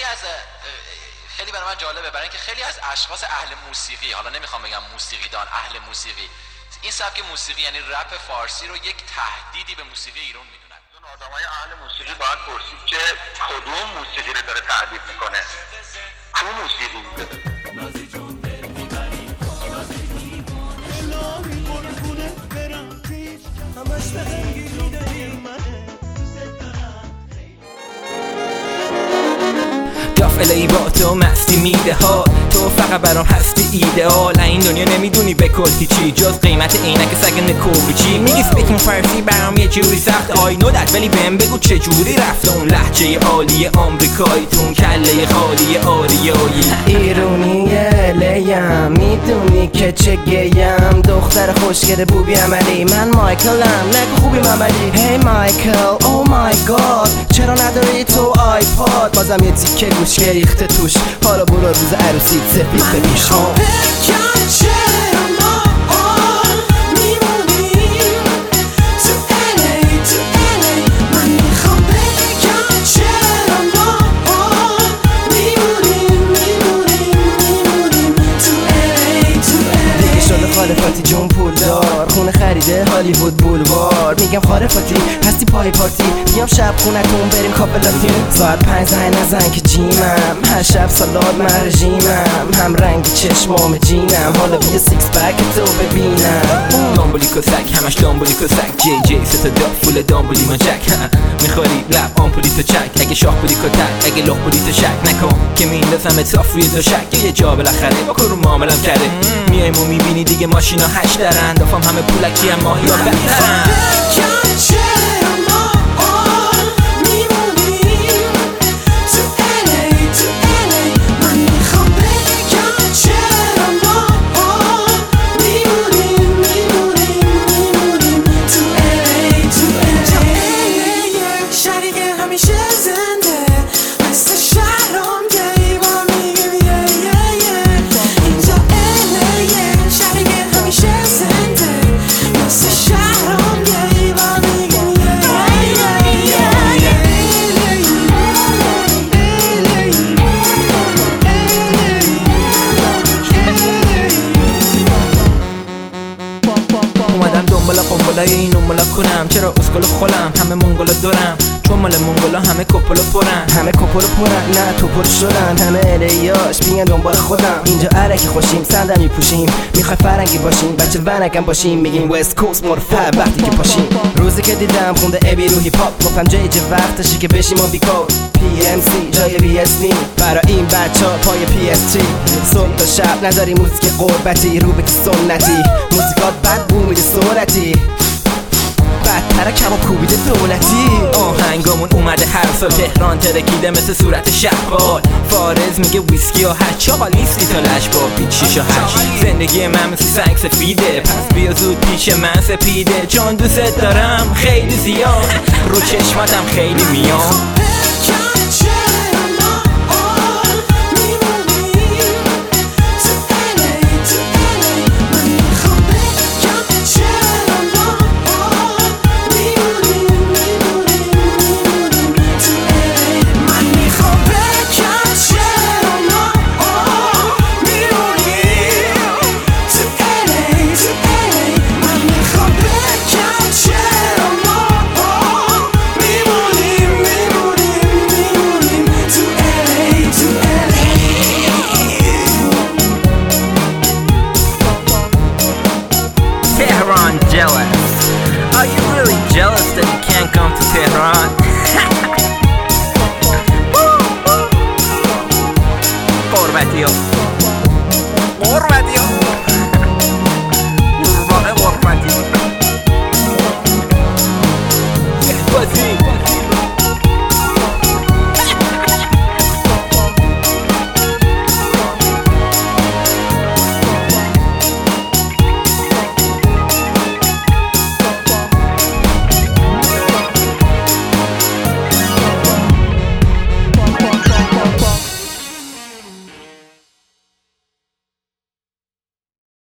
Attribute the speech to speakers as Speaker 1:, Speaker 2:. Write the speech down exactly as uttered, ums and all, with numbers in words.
Speaker 1: از خیلی برای من جالبه، برای اینکه خیلی از اشخاص اهل موسیقی، حالا نمیخوام بگم موسیقیدان، اهل موسیقی، این سبک موسیقی یعنی رپ فارسی رو یک تهدیدی به موسیقی ایران میدونن.
Speaker 2: اون آدمای اهل موسیقی باید پرسید که کدوم موسیقی رو داره تهدید میکنه، کو موسیقی نازی جون دل میبری نازی میمون الهی قربونه برم پیش همش تهنگی میدهی منه
Speaker 3: دافلهی با تو مستی میده ها، تو فقط برام هستی ایدئال. این دنیا نمیدونی به کل هیچی جز قیمت عینک سگ نکوبیچی. میگی فکر فارسی برام یه جوری سخت، آی نو دت، ولی بهم بگو چه جوری رفته اون لهجه عالی آمریکایی تون کله خالی آریایی.
Speaker 4: ایرونیه لیم میدونی که چه گیم، دختر خوشگل بوبی عملی، من مایکلم نگو خوبی مملی. هی مایکل او مای گاد، چرا نداری تو آیپاد؟ بازم یه تیکه گوش ریخته توش، حالا برو روز عروسی سفید بپیش. ها چرا ما آن میمونیم تو الی تو الی، من میخوام بگم چرا ما آن میمونیم میمونیم میمونیم تو الی تو الی. دیگه شده خالفاتی جون پول دار، خونه خریده هالیوود بولوار. میگم خالفاتی هستی پای پارتی، بیام شب خونتون بریم کاپلاتی. ساعت پنج زنگ نزن که جیمم، هر شب سالاد من رژیمم، هم رنگ چشمام جینم، حالا بیا سیکس پک تو ببینم.
Speaker 3: دامبولی کسک همش دامبولی کسک، جی جی ستا دافول دامبولی ماجک. میخوری لب آمپولی تو چک، اگه شاخ بودی کتک اگه لخ بودی تو شک نکن که میندازم اتاف روی دو شک. یه جا بالاخره با کرو معاملم کرده، میایم و میبینی دیگه ماشینا هشت درن، دافم همه پولکی هم ماهی ها بهترن. دنبالا قنبالای این اونبالا کنم، چرا اسکل خولم همه منگولا دارم، چون مال منگولا همه کپولا پرن.
Speaker 4: همه کپولا پرن نه تو پر شدن، همه الیاش بیان دنبال خودم. اینجا عرکی خوشیم صندلی پوشیم، میخوای فرنگی باشیم بچه ونکم باشیم، میگیم وست کوست مرفع وقتی که پاشیم. روزی که دیدم خونده ابی رو هیپ هاپ، گفتم جای جه وقتشه که بشیم و بیکار پی ام سی جای بی اس دی برای این بچه ها پای پی اس تری. صبح تا شب نداری موزیک قربتی، رو به که سنتی موزیکات بد بو میده سرعتی، بدتر کباب کوبیده دولتی.
Speaker 3: آهنگامون اومده هر سال تهران ترکیده مثل صورت شهبال. فارز میگه ویسکی و هشت، چاقال نیستی تا لش با بیت شیش و هشت. زندگی من مثل سنگ سفیده، پس بیا زود پیش من سپیده، چون دوست دارم خیلی زیاد، رو چشماتم خیلی میام.